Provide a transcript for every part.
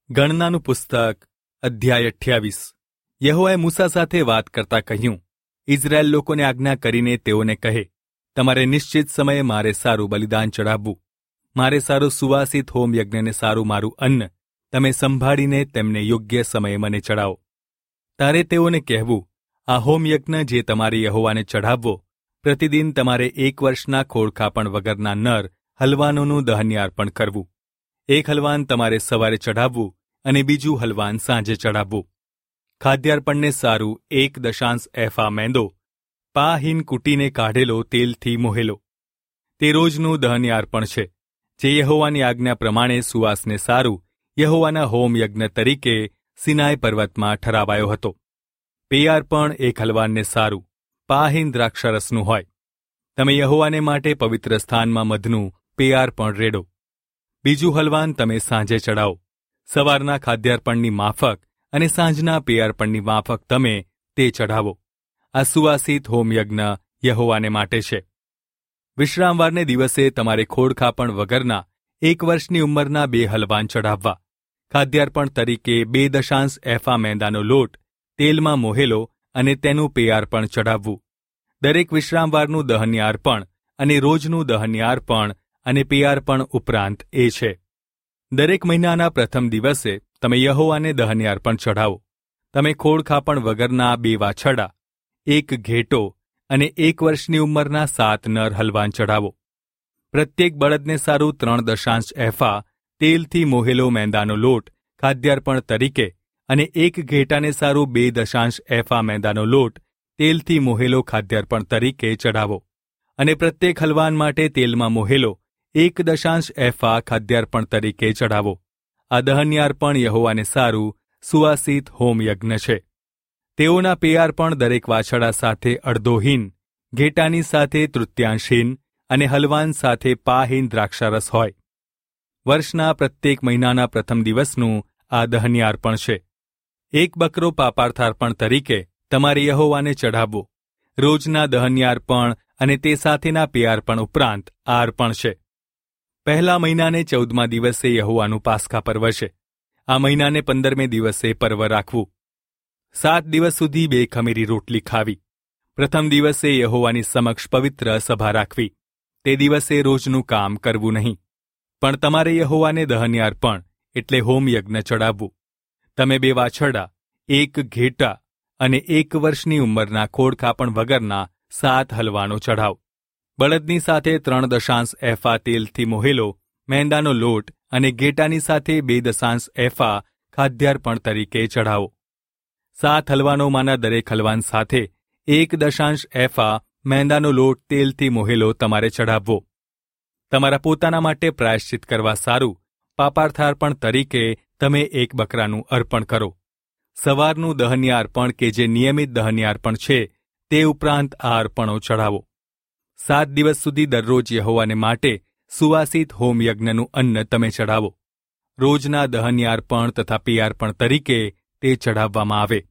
ગણનાનું પુસ્તક અધ્યાય 28। યહોવાએ મૂસા સાથે વાત કરતા કહ્યું, ઇઝરાયેલ લોકોને આજ્ઞા કરીને તેઓને કહે, તમારે નિશ્ચિત સમયે મારે સારું બલિદાન ચઢાવવું, મારે સારું સુવાસિત હોમ યજ્ઞને સારું મારું અન્ન તમે સંભાળીને તેમને યોગ્ય સમયે મને ચડાવો। તારે તેઓને કહેવું, આ હોમ યજ્ઞ જે તમારે યહોવાને ચઢાવવો, પ્રતિદિન તમારે 1 વર્ષના ખોળખાપણ વગરના નર હલવાનોનું દહન્ય અર્પણ કરવું। એક હલવાન તમારે સવારે ચઢાવવું અને બીજું હલવાન સાંજે ચઢાવવું। ખાદ્યાર્પણને સારું 1 એફા મેંદો પા હિન કૂટીને કાઢેલો તેલથી મોહેલો, તે રોજનું દહન્ય અર્પણ છે, જે યહોવાની આજ્ઞા પ્રમાણે સુવાસને સારું યહોવાના હોમ યજ્ઞ તરીકે સિનાઈ પર્વતમાં ઠરાવાયો હતો। પેયાર પણ 1 હલવાનને સારું પાહીન દ્રાક્ષરસનું હોય। તમે યહોવાને માટે પવિત્ર સ્થાનમાં મધનું પેયાર પણ રેડો। બીજું હલવાન તમે સાંજે ચડાવો। સવારના ખાદ્યાર્પણની માફક અને સાંજના પેયાર્પણની માફક તમે તે ચઢાવો। આ સુવાસિત હોમયજ્ઞ યહોવાને માટે છે। વિશ્રામવારને દિવસે તમારે ખોડખાપણ વગરના 1 વર્ષની ઉંમરના 2 હલવાન ચઢાવવા। ખાદ્યાર્પણ તરીકે 2 એફા મેંદાનો લોટ તેલમાં મોહેલો અને તેનું પેયાર્પણ ચઢાવવું। દરેક વિશ્રામવારનું દહન્ય અર્પણ અને રોજનું દહન્ય અર્પણ અને પેયાર્પણ ઉપરાંત એ છે। દરેક મહિનાના પ્રથમ દિવસે તમે યહોવાને દહન્ય અર્પણ ચઢાવો। તમે ખોડખાપણ વગરના 2 વાછરડા, 1 ઘેટો અને 1 વર્ષની ઉંમરના 7 નર હલવાન ચઢાવો। પ્રત્યેક બળદને સારું 3 એફા તેલથી મોહેલો મેંદાનો લોટ ખાદ્યાર્પણ તરીકે અને 1 ઘેટાને સારું 2 એફા મેંદાનો લોટ તેલથી મોહેલો ખાદ્યાર્પણ તરીકે ચઢાવો। અને પ્રત્યેક હલવાન માટે તેલમાં મોહેલો 1 એફા ખાદ્યાર્પણ તરીકે ચઢાવો। આ દહન્ય અર્પણ યહોવાને સારું સુવાસિત હોમ યજ્ઞ છે। તેઓના પેયાર્પણ દરેક વાછરડા સાથે અડધો હિન, ઘેટાની સાથે 1/3 હિન અને હલવાન સાથે પાહીન દ્રાક્ષારસ હોય। વર્ષના પ્રત્યેક મહિનાના પ્રથમ દિવસનું આ દહન્ય અર્પણ છે। 1 બકરો પાપાર્થાર્પણ તરીકે તમારે યહોવાને ચઢાવવો। રોજના દહન્ય અર્પણ અને તે સાથેના પેયાર્પણ ઉપરાંત આ અર્પણ છે। પહેલા મહિનાને 14મા દિવસે યહોવાનું પાસ્કા પર્વ છે। આ મહિનાને 15મે દિવસે પર્વ રાખવું। 7 દિવસ સુધી 2 ખમીરી રોટલી ખાવી। પ્રથમ દિવસે યહોવાની સમક્ષ પવિત્ર સભા રાખવી। તે દિવસે રોજનું કામ કરવું નહીં, પણ તમારે યહોવાને દહન્ય અર્પણ એટલે હોમ યજ્ઞ ચડાવવું। તમે 2 વાછરડા, 1 ઘેટા અને 1 વર્ષની ઉંમરના ખોડખાપણ વગરના 7 હલવાનો ચઢાવ। બળદની સાથે 3 એફા તેલથી મોહેલો મેંદાનો લોટ અને ઘેટાની સાથે 2 એફા ખાદ્યાર્પણ તરીકે ચઢાવો। 7 હલવાનોમાંના દરેક હલવાન સાથે 1 એફા મેંદાનો લોટ તેલથી મોહેલો તમારે ચઢાવવો। તમારા પોતાના માટે પ્રાયશ્ચિત કરવા સારું પાપાર્થાર્પણ તરીકે તમે 1 બકરાનું અર્પણ કરો। સવારનું દહન્ય અર્પણ કે જે નિયમિત દહન્ય અર્પણ છે, તે ઉપરાંત આ અર્પણો ચઢાવો। 7 દિવસ સુધી દરરોજ યહોવાને માટે સુવાસિત હોમ યજ્ઞનું અન્ન તમે ચઢાવો। રોજના દહન્ય અર્પણ તથા પેયાર્પણ તરીકે તે ચઢાવવામાં આવે।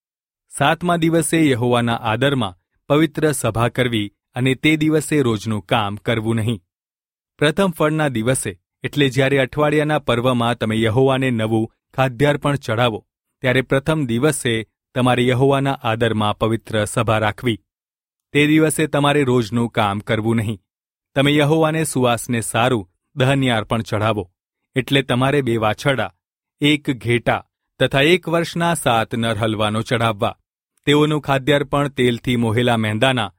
7મા દિવસે યહોવાના આદરમાં પવિત્ર સભા કરવી અને તે દિવસે રોજનું કામ કરવું નહીં। પ્રથમ ફળના દિવસે એટલે જ્યારે અઠવાડિયાના પર્વમાં તમે યહોવાને નવું ખાદ્યાર્પણ ચઢાવો, ત્યારે પ્રથમ દિવસે તમારે યહોવાના આદરમાં પવિત્ર સભા રાખવી। તે દિવસે તમારે રોજનું કામ કરવું નહીં। તમે યહોવાને સુવાસને સારું દહન્ય અર્પણ ચઢાવો, એટલે તમારે 2 વાછરડા, 1 ઘેટા તથા 1 વર્ષના 7 નર હલવાનો ચઢાવવા। તેઓનું ખાદ્યાર્પણ તેલથી મોહેલા મેંદાના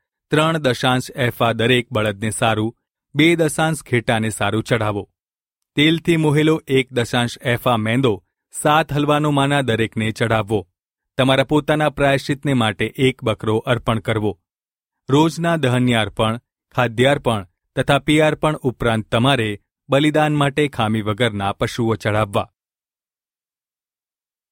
3 એફા દરેક બળદને સારું, 2 ઘેટાને સારું ચઢાવો। તેલથી મોહેલો 1 એફા મેંદો 7 હલવાનોમાંના દરેકને ચઢાવવો। તમારા પોતાના પ્રાયશ્ચિતને માટે 1 બકરો અર્પણ કરવો। રોજના દહન્ય અર્પણ, ખાદ્યાર્પણ તથા પેયાર્પણ ઉપરાંત તમારે બલિદાન માટે ખામી વગરના પશુઓ ચઢાવવા।